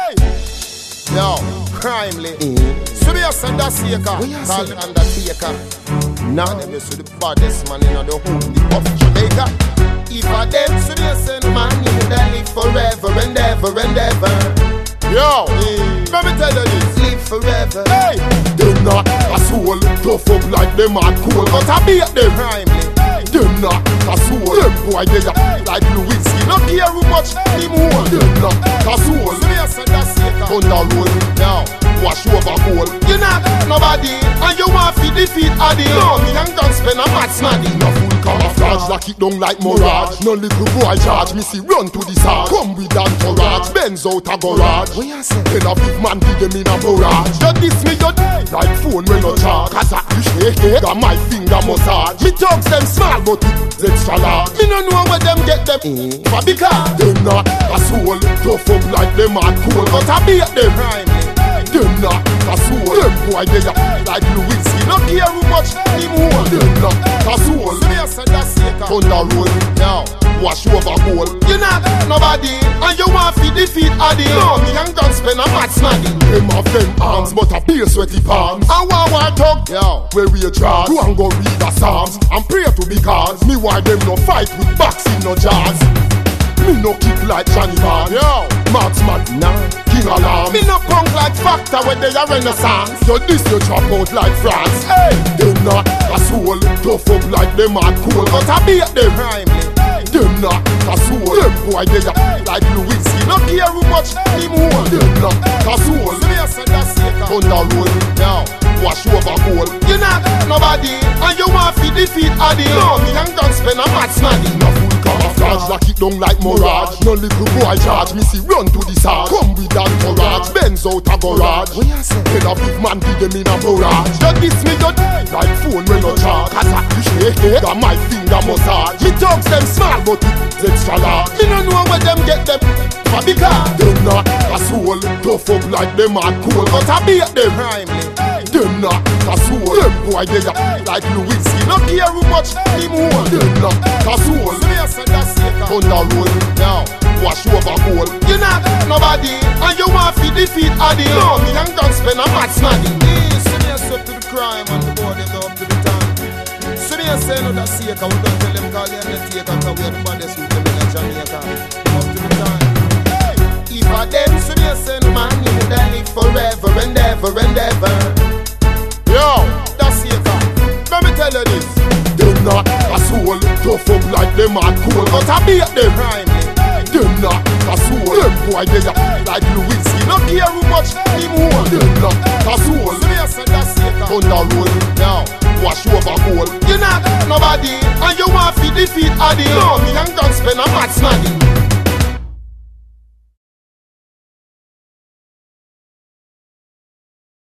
Yo, crimely. So we are send a seeker, call the undertaker. Now them is the baddest man in the whole of Jamaica. If I them, so we are send man in the live forever and ever and ever. Yo, let me tell you this, live forever. Hey, Them not a soul, tough up like them hard cool, but I beat them. crimely. Them not a soul, them boy they are like Lewinsky. Not care who much him hold. Them not a soul, So we are send a seeker. on the road, Yo, wash over goal. you not nobody, and you want to defeat Addy. No, me and don't spend a mad smaddy. No full camouflage, lock it down like mirage. No little boy charge, me see run to the side. Come with entourage, Benz out a garage. Then a big man give them in a barrage. You diss me, you like phone when you charge. Cause I got my finger massage. Me dogs them small, But it's extra large. me no know where them get them. For because Them not a soul, tough up like them hard cool, but I beat them. crimely. Them not a soul, them boy they are like Lewinsky. Not care who much him hold. Them not a soul, So we are send a seeker. on the road, Yo, wash over goal. you not nobody, and you want to defeat Addy. No, me and don't spend a mad smaddy. Them have them arms, but a beer sweaty palms. I want talk. Yo, Where we a charge, go and go read the Psalms and pray to be cause. Me why them no fight with boxing no jazz. Me no kick like Johnny Barnes. yo, Marksman, nah, King Alarm. me no punk like Factor when they are Renaissance. So this you drop out like France. Hey, Them not a soul, tough up like them hard cool, but I beat them. crimely. Them not a soul, them boy they are like Lewinsky. Not care who much him hold. Them not a soul, So we are send a seeker. on the road, Yo, wash over goal. you not nobody, and you want to defeat Addy. No, me and don't spend a mad smaddy. No full camouflage, lock it down like mirage. No little boy charge, me see run to the side. Come with entourage, Benz out a garage. Then a big man give them in a barrage. You diss me, you Like phone when you charge. Cause I got my finger massage. me dogs them small, But it's extra large. me no know where them get them. For because Them not a soul, tough up like them hard cool, but I beat them. crimely. Them not a soul, them boy they are like Lewinsky. Not care who much him hold. Them not a soul, So we are send a seeker. on the road, Yo, wash over goal. you not nobody, and you want to defeat Addy. No, me and don't spend a mad smaddy. So me a step to the crime and the boy them up to the time. So me a say no that seeker, we don't tell them call the undertaker, cause we are the baddest with them in Jamaica. Up to the time. If I them, so me a say no man, you would live forever and ever and ever. Yo, that's seeker. Let me tell you this. Them not a soul, tough up like them hard cool, but I beat them. Crimely. Them not a soul, them boy they are like Lewinsky. Not care who much him hold. Them not a soul, So me a send a seeker. on the road, Yo, wash over goal. you not nobody, and